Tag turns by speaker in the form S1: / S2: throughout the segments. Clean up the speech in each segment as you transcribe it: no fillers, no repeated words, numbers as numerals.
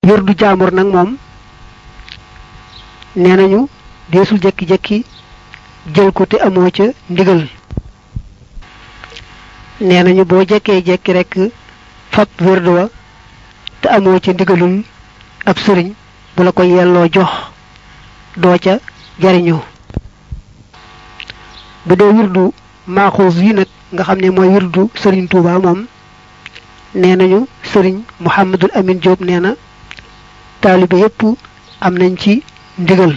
S1: wirdu jaamur nag moom nee nañu deesul jekki-jekki jël ko te amoo ca ndigal nee nañu boo jekkee jekki rek fab wirdu wa te amoo ca ndigalul ab sëriñ bu la ko yelloo jox doo ca jariñoo bu dee wirdu maaxuus yi nag nga xam ne mooy wirdu sëriñ Tuuba moom nee nañu sëriñ Muhammadul Amin Jóob nee na taalibe yépp am nañ ci ndigal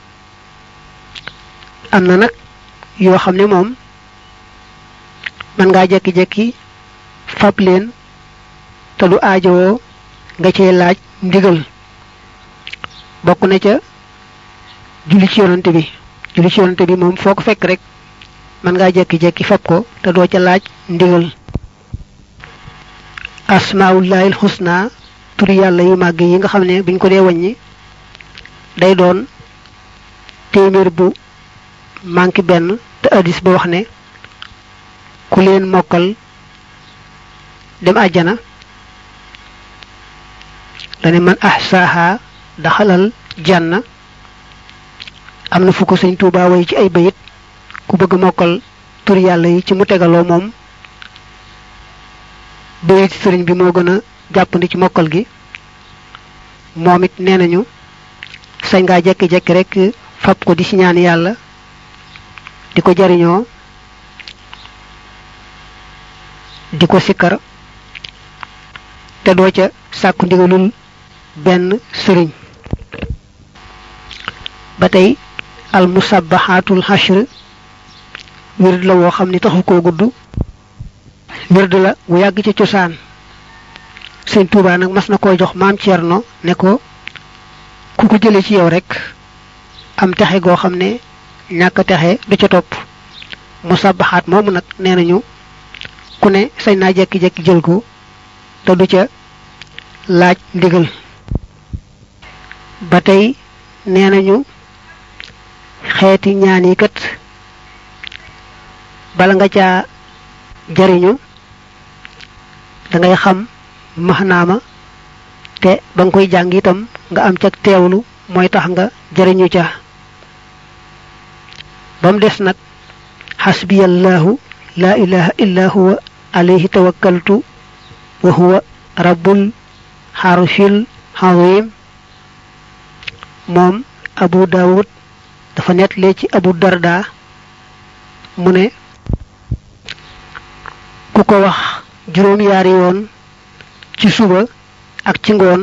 S1: am na nag yoo xam ne moom man ngaa jekki-jekki fab leen te du aajowoo nga cee laaj ndigal bokk na ca julli ci yonante bi moom foo ko fekk rek man ngaa jekki-jekki fab ko te doo ca laaj ndigal asmaullahil husna turi yàlla yu màgg yi nga xam ne buñ ko dee wàññi day doon téeméer bu manki benn te hadis ba wax ne ku leen mokkal dem àjjana dane man ahsaha daxalal janna am na fu ko sëñ Tuubaa way ci ay bayit ku bëgg mokkal turi yàlla yi ci mu tegaloo moom bayit sëriñ bi moo gën a jàppandi ci mokkal gi moom it nee nañu sañ ngaa jekki-jekki rek fab ko di ci ñaan yàlla di ko jariñoo di ko sikkar te doo ca sàkku ndigalul benn sëriñ ba tey al musabbahatul hashr wird la woo xam ni taxu koo gudd wird la wu yàgg ca cosaan sëñ Tuubaa nag mas na koo jox maam Cerno ne ko ku ko jële ci yow rek am texe goo xam ne ñàkk texe du ca topp musabbahaat moomu nag nee nañu ku ne sañ naa jekki-jekki jël ko te du ca laaj ndigal ba tey nee nañu xeeti ñaan yi kat bala nga caa jariñu da ngay xam maxnaama te ba nga koy jàng itam nga am ca teewlu mooy tax nga jariñu ca ba mu des nag xasbiyallahu la ilaha illa huwa alayhi tawakkaltu wa huwa rabbul xarshil azim moom Abu Dawud dafa nettali ci Abu Darda mu ne ku ko wax juróom yaari yoon ci suba ak ci ngoon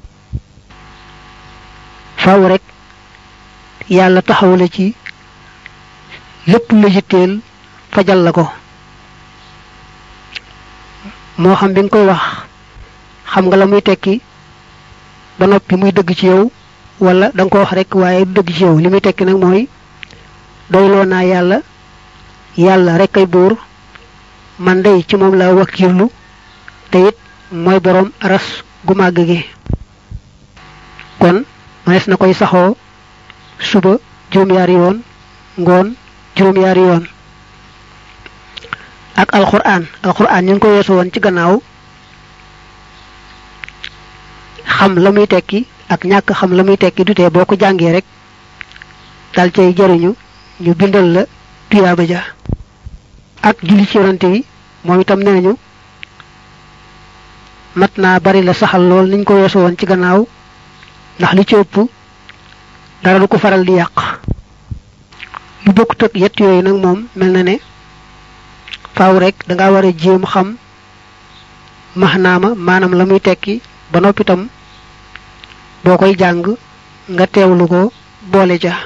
S1: faaw rek yàlla taxaw la ci lépp lu yitteel fajal la ko moo xam bi nga koy wax xam nga la muy tekki ba noppi muy dëgg ci yow wala da nga ko wax rek waaye du dëgg ci yow li muy tekki nag mooy doyloo naa yàlla rek ay buur man day ci moom la wakkirlu te it mooy boroom aras gu màgg gi kon manes na koy saxoo suba juróom-yaari yoon ngoon juróom-yaari yoon ak alquran ñu ngi ko weesu woon ci gannaaw xam la muy tekki ak ñàkk xam la muy tekki dutee boo ko jàngee rek dal cay jariñu ñu bindal la tuyaaba ja ak julli ci yonante yi moom itam nee nañu mat naa bari la saxal lool niñ ko weesu woon ci gannaaw ndax li ci ëpp dara du ko faral di yàq lu bokkut ak yett yooyu nag moom mel na ne faaw rek danga war a jéem xam maxnaama maanaam la muy tekki ba noppi itam boo koy jàng nga teewlu ko boole ja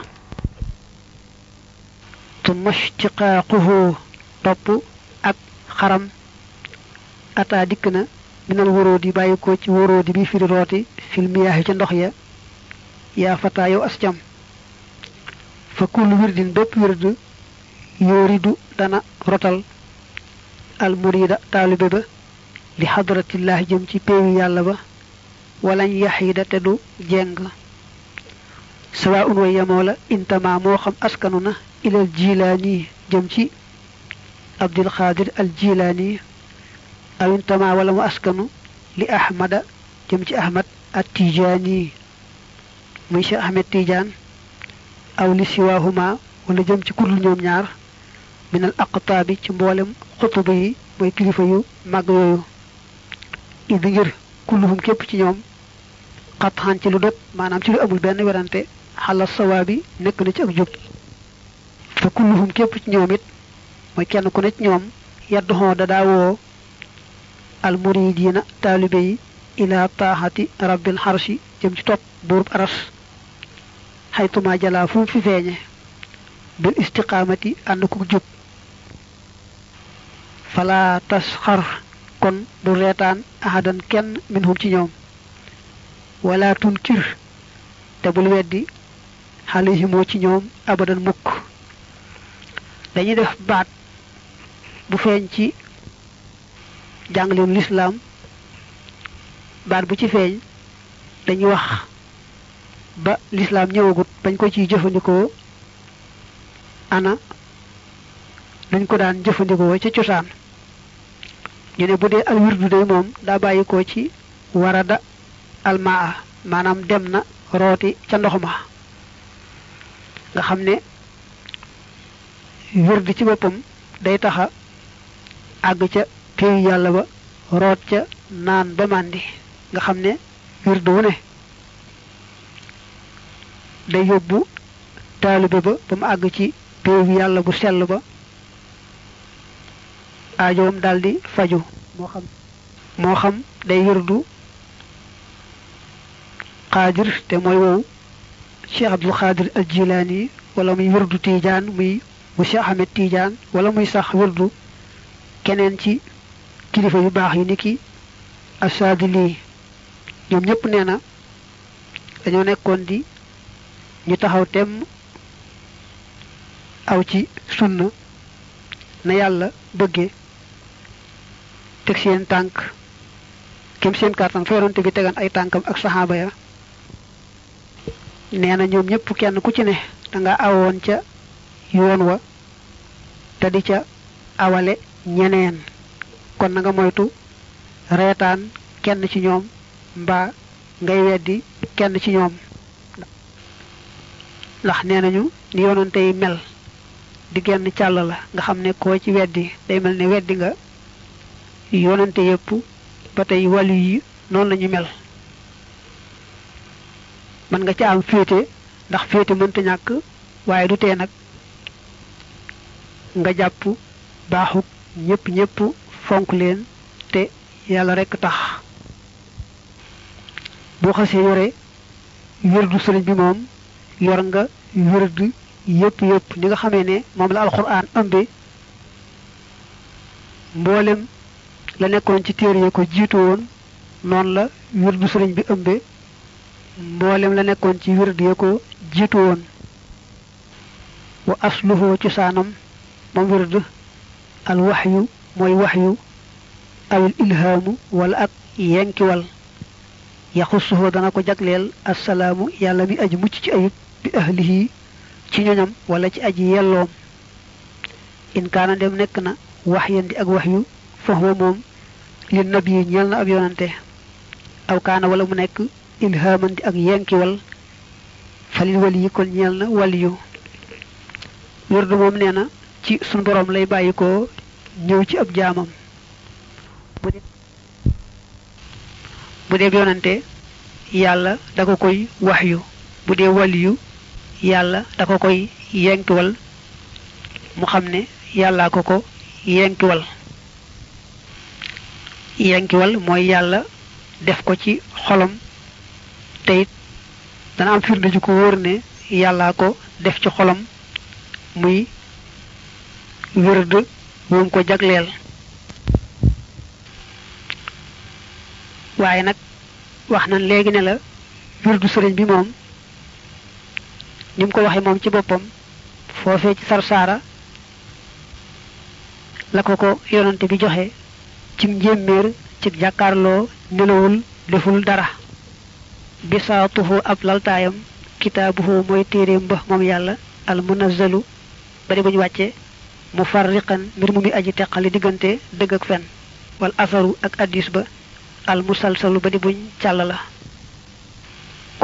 S1: tumma ishtiqaaquhu topp ak xaram ata dikk na minal wóróodi bàyyi ko ci wóróodi bi firi rooti fil miyaahi ca ndox ya yaa fataa yow ascam fa kullu wirdin bépp wird yooridu dana rotal al murida taalibe ba li xadratillahi jëm ci péewi yàlla ba walañ yaxiida te du jeng sawa un way yamoo la intama moo xam askanu na ilal jilaani jëm ci abdul xaadir al jilaani aw intama wala mu askanu li ahmada jëm ci ahmad at-Tijaani muy Cheikh Ahmed Tidiane aw li siwaahuma wala jëm ci kudul ñoom ñaar minal aqtaabi ci mboolem xutuba yi mooy kilifa yu mag yooyu id ngir kulluhum képp ci ñoom xatxaan ci lu dog maanaam ci lu amul benn werante xala sawaabi nekk na ci ak jub fa kulluhum képp ci ñoom it mooy kenn ku ne ci ñoom yadduxoo dadaa woo al muridiina taalibe yi ila taaxati rabbil xarsi jëm ci topp buurub aras xaytuma jalaa fu fi feeñe bil istiqaamati ànd ku jub fala tasxar kon bu reetaan ahadan kenn minhum ci ñoom wala tunkir te bul weddi xalihimoo ci ñoom abadan mukk dañuy def baat bu feeñ ci jàngaleem lislaam baat bu ci feeñ dañuy wax ba lislaam ñëwagut bañ ko ciy jëfandikoo ana dañ ko daan jëfandikoo ca cosaan ñu ne bu dee al wirdu day moom daa bàyyi ko ci warada almaa maanaam dem na rooti ca ndox ma nga xam ne wirdu ci boppam day taxa àgg ca péeyu yàlla ba root ca naan ba màndi nga xam ne wirdu wu ne day yóbbu taalibe ba mu àgg ci péeyu yàlla bu sell ba aajoom daldi faju moo xam day wirdu xaadir te mooy wow Cheikh Abdul Xaadir al Jilaani wala muy wirdu Tiijaan muy bu Cheikh Ahmed Tiijaan wala muy sax wirdu keneen ci kilifa yu baax yi niki Asaadili ñoom ñëpp nee na dañoo nekkoon di ñu taxaw temm aw ci sunna na yàlla bëggee teg seen tànk kem seen kàttan fa yonante bi tegan ay tànkam ak saxaaba ya nee na ñoom ñëpp kenn ku ci ne danga awoon ca yoon wa te di ca awale ñeneen kon na nga moytu reetaan kenn ci ñoom mbaa ngay weddi kenn ci ñoom ndax nee nañu ni yonante yi mel di genn càll la nga xam ne koo ci weddi day mel ne weddi nga yonante yépp ba tey wàllu yi noonu lañu mel mën nga ca am féete ndax féete mënta ñàkk waaye du tee nag nga jàpp baaxuk ñëpp fonk leen te yàlla rekk tax boo xasee yore wirdu sëriñ bi moom yor nga wirdu yépp ni nga xamee ne moom la alxuraan ëmbe mboolem la nekkoon ci téere yi ko jiitu woon noonu la wirdu sëriñ bi ëmbe mboolem la nekkoon ci wirdu yi ko jiitu woon wa asluhu cosaanam moom wirdu al waxyu mooy waxyu awil ilhaamu wala ak yenkiwal yaxusuhu dana ko jagleel assalaamu yàlla mi aji mucc ci ayib bi ahlihi ci ñoñam wala ci aji yelloom in kaana dem nekk na wax yen di ak wax yu fahuwa moom li nabi yi ñeel na ab yonante aw kaana wala mu nekk ilhaaman di ak yenkiwal falil wali yi kon ñeel na wali yu wirdu moom nee na ci sunu borom lay bàyyi ko ñëw ci ab jaamam bu dee yonante yàlla da ko koy wax yu bu dee wali yu yàlla da ko koy yenkiwal mu xam ne yàllaa ko yenkiwal mooy yàlla def ko ci xolam te it dana am firnde ju ko wóor ne yàllaa ko def ci xolam muy wird wum ko jagleel waaye nag wax nañ léegi ne la wirdu sëriñ bi moom ni mu ko waxee moom ci boppam foofee ci sarsaara la ko yonante bi joxe ci njéeméer ci jàkkaarloo nelawul deful dara bisaatuhu ab laltaayam kitaabuhu mooy téeréem ba moom yàlla al munazzalu bari bu ñu wàcce mufarriqan mbir mu mi aji teqali diggante dëgg ak fen wal asaru ak addis ba al musalsalu ba di buñ càll la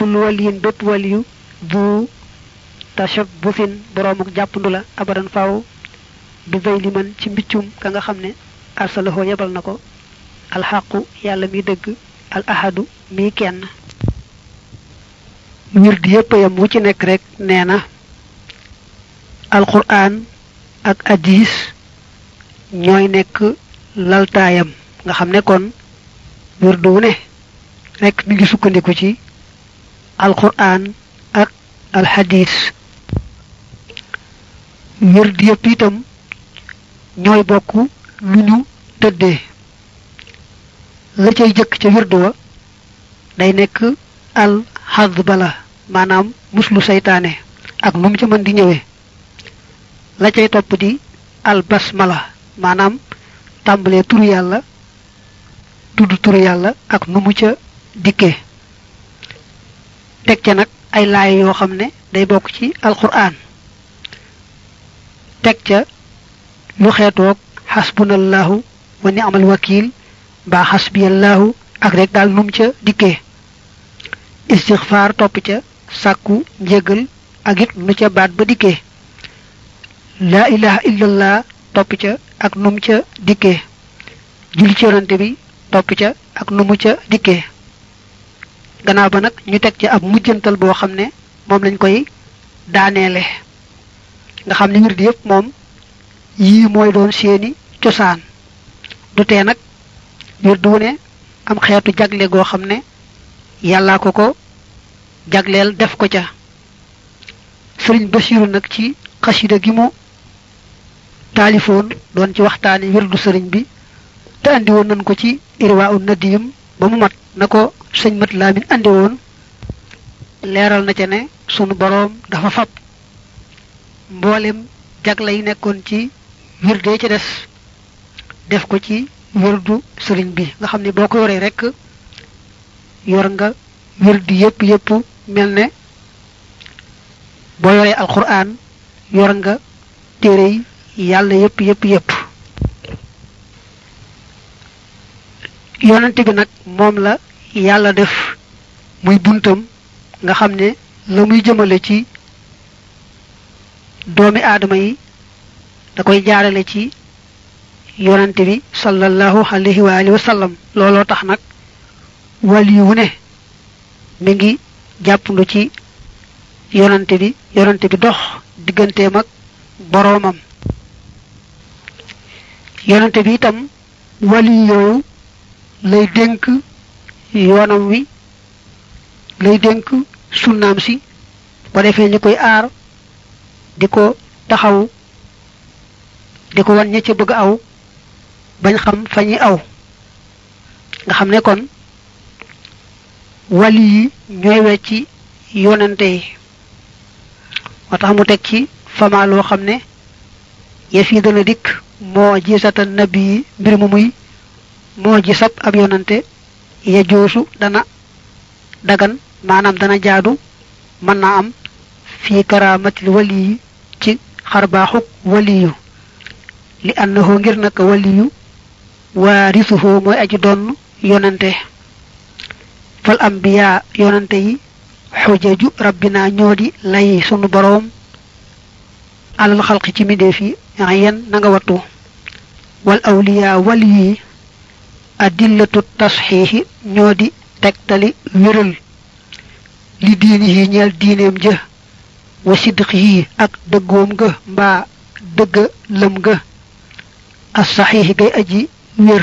S1: kullu waliyin bépp waliyu bu tashabbusin boroomuk jàppandu la abadan faaw bi bay li man ci mbiccum ka nga xam ne arsalahu yebal na ko alxaqu yàlla mi dëgg al ahadu mi kenn wird yépp yam wu ci nekk rek nee na alquran ak hadis ñooy nekk laltaayam nga xam ne kon wird wu ne rek mi ngi sukkandiku ci alquran ak alhadis wird yépp itam ñooy bokk lu ñu tëddee la cay jëkk ca wird wa day nekk al xad bala maanaam muslu seytaane ak nu mu ca mën di ñëwee la cay topp di al basmala maanaam tàmbalee turu yàlla tudd turu yàlla ak nu mu ca dikkee teg ca nag ay laay yoo xam ne day bokk ci alquran teg ca lu xeetoog xasbunallahu wa ni'mal wakil mbaa xasbiyallahu ak rek daal num ca dikkee istixfaar topp ca sàkku njégal ak it nu ca baat ba dikkee laa ilaha illallah topp ca ak num ca dikkee julli ci yonante bi topp ca ak nu mu ca dikkee gannaaw ba nag ñu teg ca ab mujjantal boo xam ne moom lañ koy daaneele nga xam ne wird yépp moom yii mooy doon seeni cosaan du tee nag wird wu ne am xeetu jagle goo xam ne yàllaa ko jagleel def ko ca sëriñ Basiiru nag ci xasida gi mu taalifoon doon ci waxtaani wirdu sëriñ bi te andi woon nañ ko ci irwaa nadim ba mu mat na ko sëñ mat laamin andi woon leeral na ca ne sunu boroom dafa fab mboolem jagle yi nekkoon ci wirde ci des def ko ci wirdu sëriñ bi nga xam ne boo ko yoree rek yor nga wirdi yépp mel ne boo yoree alquran yor nga téere yi yàlla yépp yonante bi nag moom la yàlla def muy buntam nga xam ne la muy jëmale ci doomi aadama yi da koy jaarale ci yonante bi sallallahu alayhi wa alihi wa sallam looloo tax nag wali wu ne mi ngi jàppandu ci yonante bi dox digganteem ak boroomam yonante bi itam wali yooyu lay dénk yoonam wi lay dénk sunnaam si ko defee ñu koy aar di ko taxaw di ko wan ña ca bëgg aw bañ xam fa ñi aw nga xam ne kon wali yi ñooy wecci yonante yi moo tax mu teg ci fama loo xam ne yëf yi dana dikk moo gisata nabi yi mbir mu muy moo gisab ab yonante ya joosu dana dagan maanaam dana jaadu mën naa am fii karamatil wali yi ci xarbaaxuk waliyu li annahu ngir naka waliyu waarisuhu mooy aji doon yonante fal ambiya yonante yi xujaju rabbina ñoo di lay sunu boroom alal xalqi ci mindéef yi yen na nga wattu wal awliya wali yi adillatu tasxiixi ñoo di tegtali wéral li diini yi ñeel diineem ja wa sidq yi ak dëggoom ga mbaa dëgga lëm ga as saxiixi gay aji wér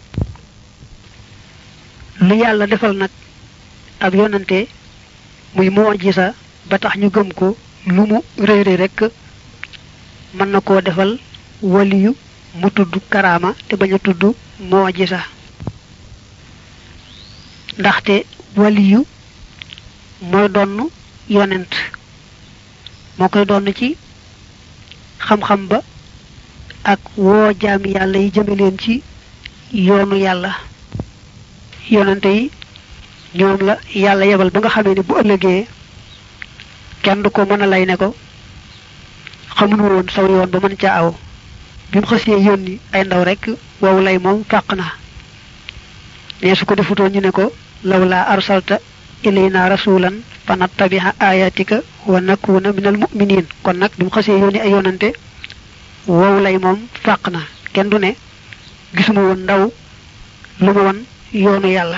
S1: lu yàlla defal nag ab yonante muy mu'jiza ba tax ñu gëm ko lu mu réere rekk mën na koo defal waliyu mu tudd karaama te bañ a tudd mu'jiza ndaxte waliyu mooy donn yonent moo koy donn ci xam-xam ba ak woo jaami yàlla yi jëme leen ci yoonu yàlla yonante yi ñoom la yàlla yebal ba nga xamee ne bu ëllëgee kenn du ko mën a lay ne ko xamuñu woon saw yoon ba mën caa aw bi mu xasee yónni ay ndaw rek wow lay moom fàq na ne su ko defutoon ñu ne ko lawla arsalta ilayna rasulan fa nattabiha ayatika wa nakuna minal mu'minin kon nag bi mu xasee yónni ay yonante wow lay moom fàq na kenn du ne gisuma woon ndaw lu ma won yoonu yàlla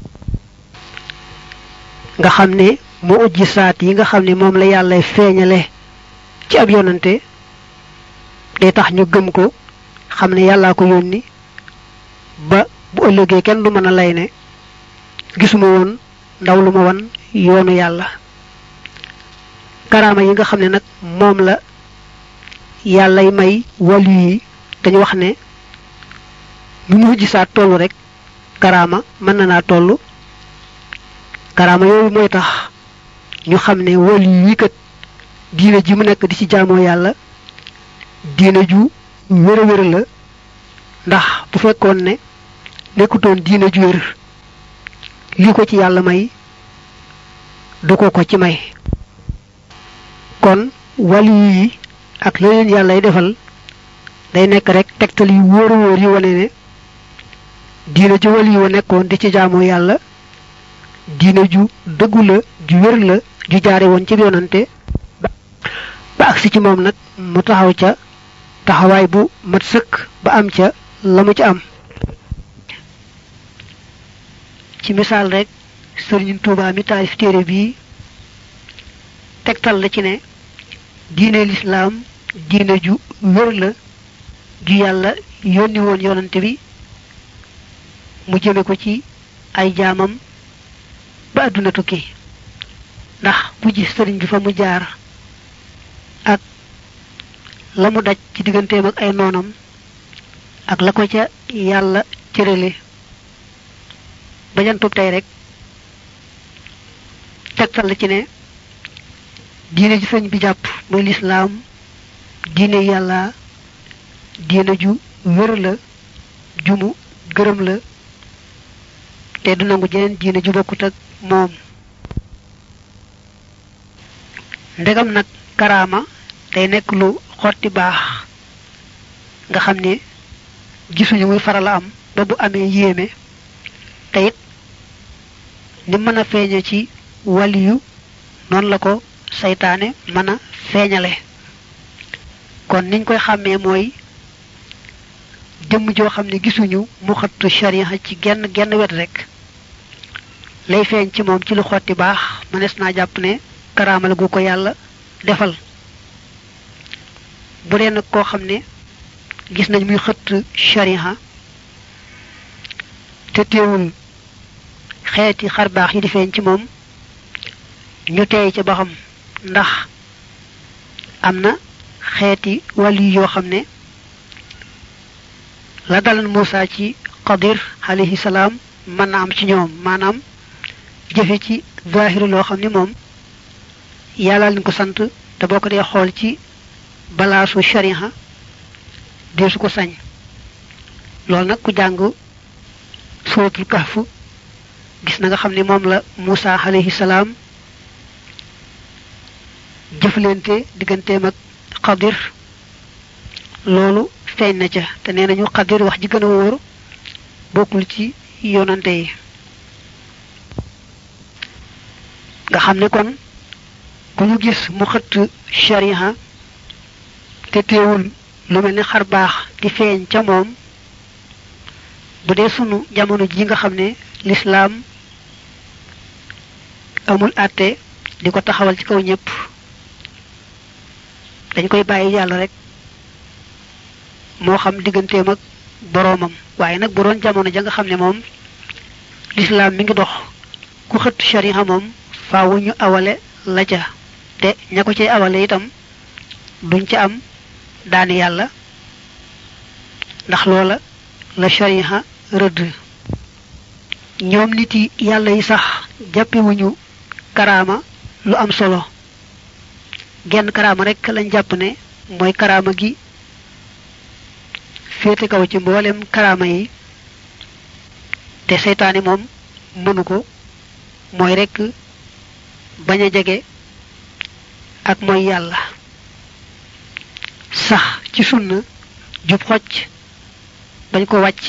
S1: nga xam ne mu ujji saat yi nga xam ne moom la yàlla feeñale ci ab yonante day tax ñu gëm ko xam ne yàllaa ko yónni ba bu ëllëgee kenn du mën a lay ne gisuma woon ndaw lu ma wan yoonu yàlla karaama yi nga xam ne nag moom la yàllay may wàllu yi dañu wax ne lu mu gisaat tollu rek karaama mën na naa tollu karaama yooyu mooy tax ñu xam ne wàllu yi kat diine ji mu nekk di ci jaamoo yàlla diine ju wér a wér la ndax bu fekkoon ne nekkutoon diine ju wér lii ko ci yàlla may du ko ci may kon wàllu yi ak la leen yàllay defal day nekk rek tegtal yu wóor a wóor yi wane ne diine ju wàllu yi wa nekkoon di ci jaamoo yàlla diine ju dëggu la ju wér la ju jaare woon ci yonante ba agsi ci moom nag mu taxaw ca taxawaay bu mat sëkk ba am ca la mu ca am ci misaal rek Sëriñ Tuubaa mi taalif téere bii tegtal la ci ne diine lislaam diine ju wér la ju yàlla yónni woon yonante bi mu jëme ko ci ay jaamam ba àdduna tukki ndax bu gis sëriñ bi fa mu jaar ak la mu daj ci digganteem ak ay noonam ak la ko ca yàlla cërale bajantub tey rek tegtal la ci ne diine ji sëñ bi jàpp muy lislaam diine yàlla diine ju wér la ju mu gërëm la te du nangu jeneen diine ju bokkut ak moom ndegam nag karaama day nekk lu xotti baax nga xam ne gisuñu muy faral a am ba bu amee yéeme te it ni mën a feeñe ci waliyu noonu la ko saytaane mën a feeñale kon niñ koy xàmmee mooy jëmm joo xam ne gisuñu mu xattu sharia ci genn wet rek lay feeñ ci moom ci lu xotti baax mënees naa jàpp ne karaama la gu ko yàlla defal bu dee nag koo xam ne gis nañ muy xëtt sharia te teewul xeeti xar baax yi di feeñ ci moom ñu teey ca ba xam ndax am na xeeti wàllu yoo xam ne la dalan Muusaa ci Xadir alayhi salaam mën na am ci ñoom maanaam jëfe ci zaahiru loo xam ne moom yàlla lañ ko sant te boo ko dee xool ci balaasu sharia dee su ko sañ loolu nag ku jàng suratul kahf gis na nga xam ne moom la Muusaa alayhi salaam jëflante digganteem ak Xadir loolu feeñ na ca te nee nañu Xadir wax ji gën a wóor bokkul ci yonante yi nga xam ne kon ku ñu gis mu xëtt sharia te teewul lu mel ni xar baax di feeñ ca moom bu dee sunu jamono ji nga xam ne lislaam amul àtte di ko taxawal ci kaw ñépp dañ koy bàyyi yàlla rek moo xam digganteem ak boroomam waaye nag bu doon jamono ja nga xam ne moom lislaam mi ngi dox ku xëtt sharia moom faawu ñu awale la ca te ña ko cay awale itam duñ ca am daani yàlla ndax loola la sharia rëdd ñoom nit yi yàlla yi sax jàppewuñu karaama lu am solo genn karaama rek lañ jàpp ne mooy karaama gi féete kaw ci mboolem karaama yi te seytaane moom mënu ko mooy rek bañ a jege ak mooy yàlla sax ci sunna jub xocc bañ ko wàcc ci genn wet loolu lañ jàpp ne mooy karaama gi nga xam ne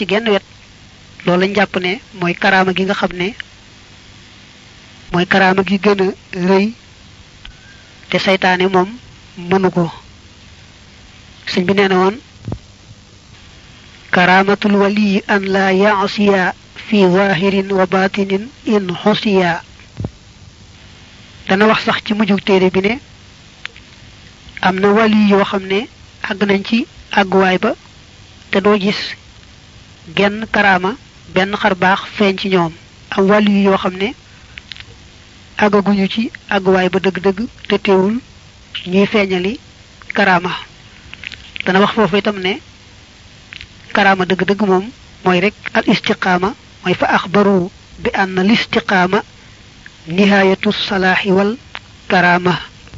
S1: mooy karaama gi gën a rëy te saytaane moom mënu ko sëñ bi nee na woon karamatul wali an la ya'siya fi zahirin wa batinin in husiya dana wax sax ci mujjug téere bi ne am na wali yoo xam ne àgg nañ ci àgguwaay ba te doo gis genn karaama benn xar baax feeñ ci ñoom am wali yoo xam ne àggaguñu ci àgguwaay ba dëgg-dëgg te teewul ñuy feeñali karaama dana wax foofu itam ne karaama dëgg-dëgg moom mooy rek al istiqaama mooy fa axbaru bi anna al istiqaama nihayatu salaahi wal karaama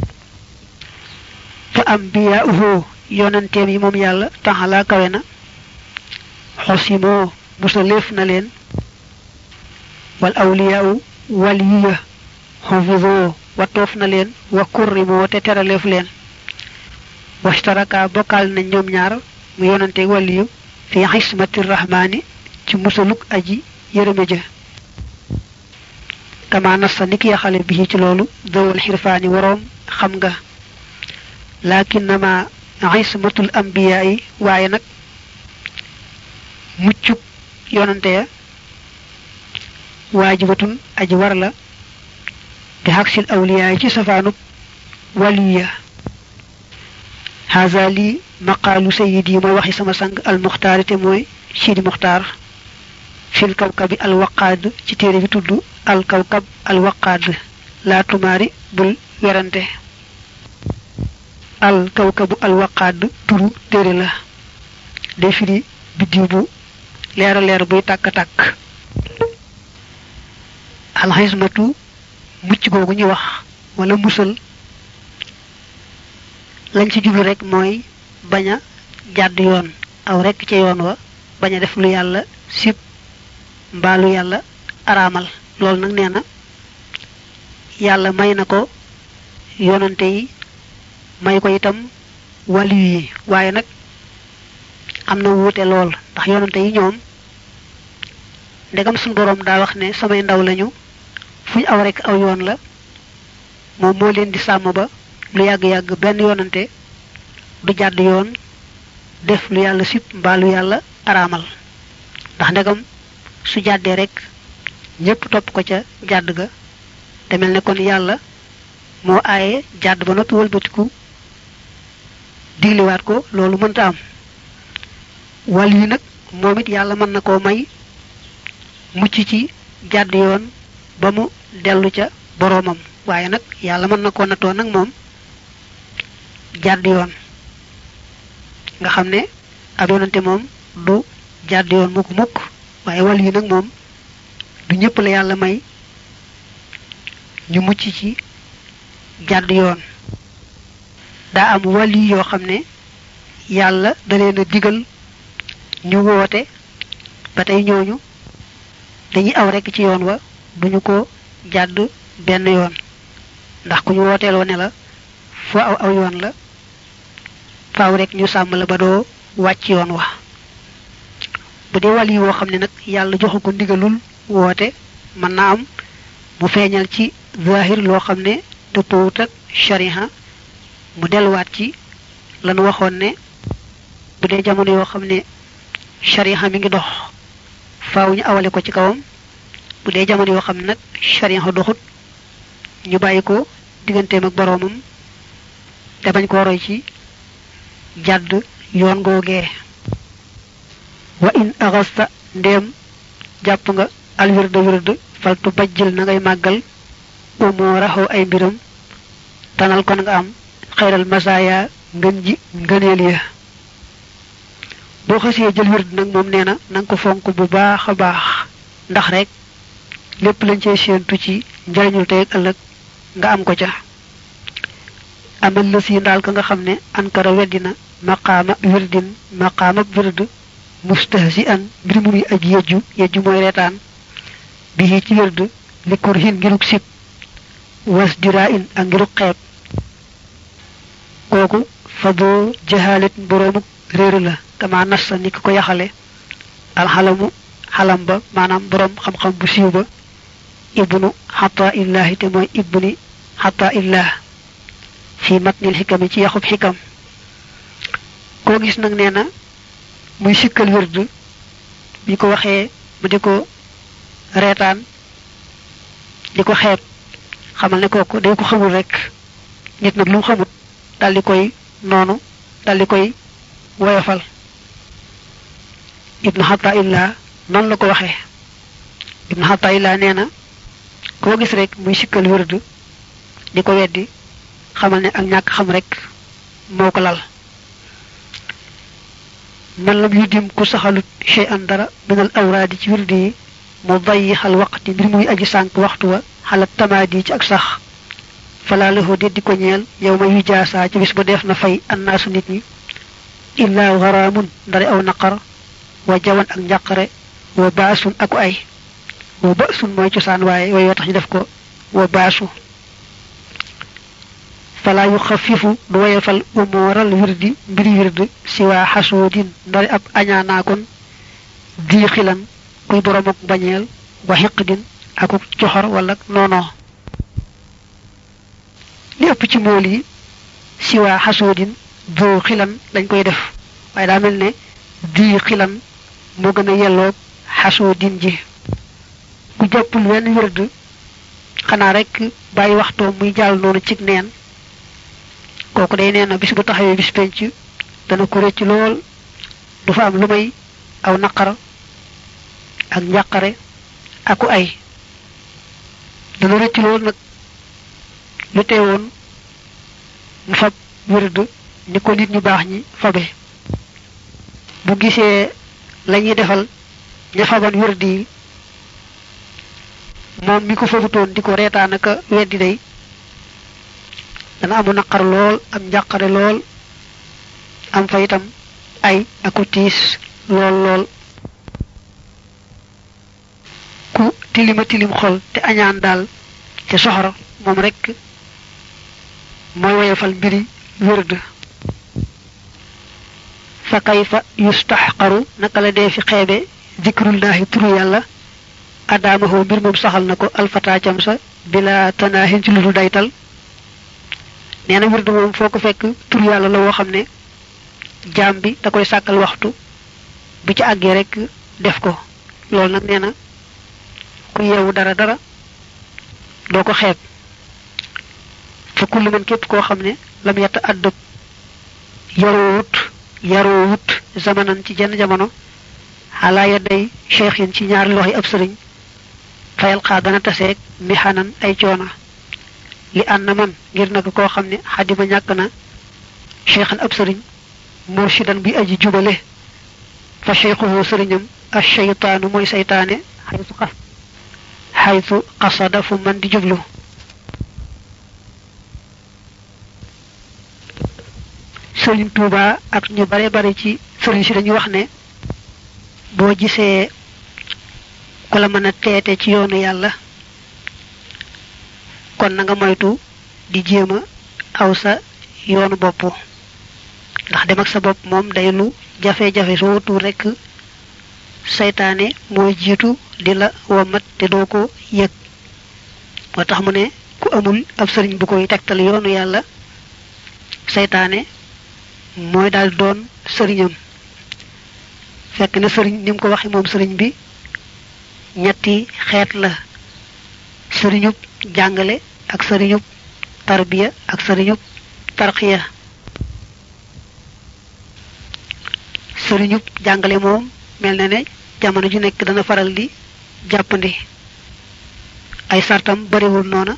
S1: fa ambiyaa'uhu yonanteem yi moom yàlla taxalaa kawe na xosimoo musaleef na leen wal awliyaa'u waliya xofidoo watoof na leen wa kurrimoo te teraleef leen washtaraka bokkaal nañ ñoom ñaar mu yonante waliyu fi xismati rahmaani ci musaluk aji yërëme ja kama nassa niki yaxale bi ci loolu dawal xirfaani waroom xam nga lakinnama xismatul ambiyaa yi waaye nag muccuk yonante ya waajibatun aji war la bi xaksil awliyaa yi ci safaanub waliya haza li maqaalu sayidi mooy waxi sama sang almuxtaari te mooy sidi muxtaar fil kawkabi alwaqaad ci téere bi tudd alkawkab alwaqaad laa tumaari bul werante alkawkabu alwaqaad turu téere la day firi biddiw bu leera leer buy tàkk-tàkk alxismatu mucc googu ñu wax wala musal lañ ci jublu rek mooy bañ a jàdd yoon aw rek ca yoon wa bañ a def lu yàlla sib mbaa lu yàlla araamal loolu nag nee na yàlla may na ko yonante yi may ko itam waliyu yi waaye nag am na wuute lool ndax yonante yi ñoom ndegam suñu boroom daa wax ne samay ndaw lañu fuñ aw rek aw yoon la moom moo leen di sàmm ba lu yàgg-yàgg benn yonante du jàdd yoon def lu yàlla sib mbaa lu yàlla araamal ndax ndegam su jàddee rek ñépp topp ko ca jàdd ga te mel ne kon yàlla moo aaye jàdd ba noppi wëlbatiku digliwaat ko loolu mënta am wàll yi nag moom it yàlla mën na koo may mucc ci jàdd yoon ba mu dellu ca boroomam waaye nag yàlla mën na koo nattoo nag moom jàdd yoon nga xam ne ab yonante moom du jàdd yoon mukk mukk waaye wàll yi nag moom du ñëpp la yàlla may ñu mucc ci jàdd yoon daa am wàll yi yoo xam ne yàlla da leen a digal ñu woote ba tey ñooñu dañuy aw rekk ci yoon wa duñu ko jàdd benn yoon ndax ku ñu wooteeloo ne la foo aw yoon la faaw rek ñu sàmm la ba doo wàcc yoon wa bu dee wàll yi woo xam ne nag yàlla joxu ko ndigalul woote mën naa am mu feeñal ci zahir loo xam ne dëppoowut ak shariha mu delluwaat ci lanu waxoon ne bu dee jamono yoo xam ne shariha mi ngi dox faaw ñu awale ko ci kawam bu dee jamono yoo xam ne nag shariha doxut ñu bàyyi ko digganteem ak boroomam te bañ ko roy ci jàdd yoon googee wa in axasta ndéem jàpp nga alwirda wirda faltu bajjil na ngay màggal umoo raxoo ay mbiram tanal kon nga am xayral masaaya ngën ji ngëneel ya boo xasee jël wird nag moom nee na nga ko fonk bu baax a baax ndax rek lépp lañ cee séentu ci njariñul tey ak ëllëg nga am ko ca amal la si ndaal ka nga xam ne ankara weddina maqaama wirdin maqaama wird mustahsi an mbir mu muy aji yejju mooy reetaan bi ci wird li kurhin ngiruk sib was dira in ak ngiruk xeeb kooku fa boo jahalit boroomuk réer la kama nassa ni ko yaxale alxalamu xalam ba maanaam boroom xam-xam bu siiw ba ibnu Ataa'illahi te mooy ibni Ataa'illah fi matnil xikami ci yaxub xikam koo gis nag nee na muy sikkal wird bi ko waxee mu di ko reetaan di ko xeeb xamal ne kooku day ko xamul rek nit nag lu mu xamut dal di koy noonu dal di koy woyofal ibnu Ataaillah noonu la ko waxee ibnu Ataaillah nee na koo gis rek muy sikkal wird di ko weddi xamal ne ak ñàkk xam rek moo ko lal man lam yu dim ku saxalut shay'an dara minal awraadi ci wirdi yi mu dayyixal waqti mbir muy aji sànk waxtu wa xala tamaadi ci ak sax falaa lahu déddi ko ñeel yow ma yu jaasaa ci bis ba def na fay annaasu nit ñi illaa garaamun ndare aw naqar wa jawan ak njàqare wa baasun aku ay wa baasun mooy cosaan waaye way tax ñu def ko wa baasu falaa yu xafifu du woyefal umooral wirdi mbiri wird si waa xasoodin ndare ab añaanaakoon dii xilan kuy borom ak bañeel wa xiqdin aku coxor wala noonoo li ëpp ci mool yi si waa xasoodin doo xilan lañ koy def waaye daa mel ne dii xilan moo gën a yelloog xasoodin ji ku jàppul wenn wird xanaa rek bàyyi waxtoo muy jàll noonu cig neen kooku day nee na bis bu taxawee bis penc dana ko rëcc lool du fa am lu may aw naqar ak njàqare aku ay dana rëcc lool nag lu teewoon mu fab wird ni ko nit ñu baax ñi fabe bu gisee lañuy defal ña faban wird yi moom mi ko fabutoon di ko reetaan aka weddi day dana amu naqar lool am njàqare lool am fa itam ay aku tiis lool ku tilima tilim xol te añaan daal te soxor moom rek mooy woyofal mbiri wird fa kayfa yustaxqaru naka la dee fi xeebe zikrullahi turu yàlla adaamahu mbir moom saxal na ko alfataacam sa bila tanaahin ci lu dul daytal nee na wird moom foo ko fekk tur yàlla la woo xam ne jaam bi da koy sàkkal waxtu bu ci àggee rek def ko loolu nag nee na ku yeewu dara doo ko xeeb fa kullu man képp koo xam ne lam yata addab yaroowut zamanan ci jenn jamono xalaa ya day cheikh yin ci ñaari loxo yi ab sëriñ fayal xaa dana taseeg mi xanan ay coona li ànd na man ngir nag koo xam ne xadima ñàkk na cheikhan ab sëriñ murshidan bi aji jubale fa cheikhuhu sëriñam a cheytaanu mooy saytaane xaytu qasada fu man di jublu sëriñ Tuuba ak ñu bare ci sëriñ si dañuy wax ne boo gisee ku la mën a teete ci yoonu yàlla kon na nga moytu di jéem a aw sa yoonu bopp ndax dem ak sa bopp moom day lu jafe-jafe soo wutul rekk saytaane mooy jiitu di la womat te doo ko yëg moo tax mu ne ku amul ab sëriñ bu koy tegtal yoonu yàlla saytaane mooy daal doon sëriñam fekk na sëriñ ni mu ko waxe moom sëriñ bi ñetti xeet la sëriñub jàngale ak sëriñub tarbiya ak sëriñub tarqiya sëriñub jàngale moom mel na ne jamono ju nekk dana faral di jàppandi ay sartam bariwul noona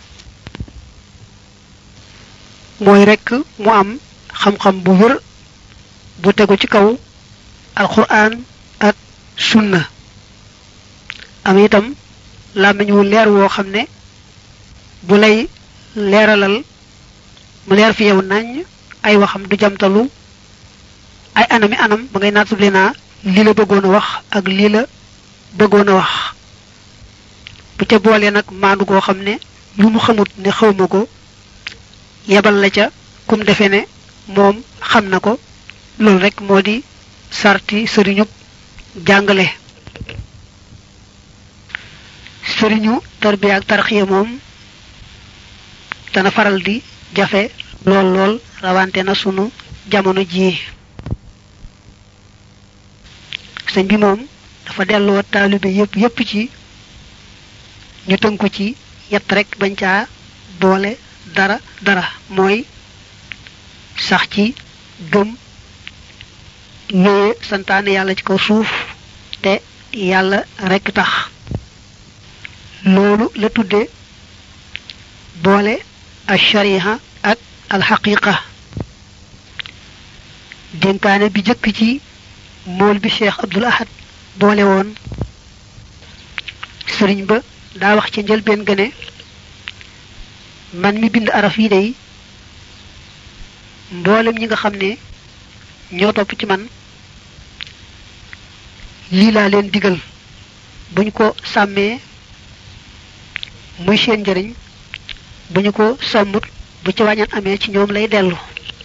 S1: mooy rekk mu am xam-xam bu wër bu tegu ci kaw alquran ak sunna am itam làmmiñ wu leer woo xam ne bu lay leeralal mu leer fi yow nañ ay waxam du jamtalu ay anam ba ngay naatable naa lii la bëggoon a wax ak lii la bëggoon a wax bu ca boolee nag maandu goo xam ne lu mu xamut ne xawma ko yebal la ca kum defe ne moom xam na ko loolu rek moo di sarti sëriñub jàngale sëriñu tarbiya ak tarxiya moom dana faral di jafe lool rawante na sunu jamono ji sëñ bi moom dafa delloo taalibe yépp ci ñu tënku ci yett rek bañ caa boole dara mooy sax ci gëm yooye santaane yàlla ci kaw suuf te yàlla rek tax loolu la tudde boole ash-shariha ak al-haqiqa dénkaane bi jëkk ci mool bi Cheikh Abdul Ahad boole woon sëriñ ba daa wax ci njëlbeen gëne man mi bind araf yi day mboolem ñi nga xam ne ñoo topp ci man lii laa leen digal buñ ko sàmmee muy seen njëriñ bu ñu ko sàmmut bu ci wàññan amee ci ñoom lay dellu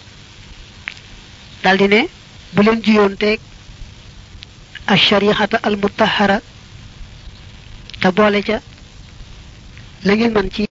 S1: daldi ne bu leen jiyoon teeg ash-shari'ata al-mutahhara te boole ca la ngeen man ci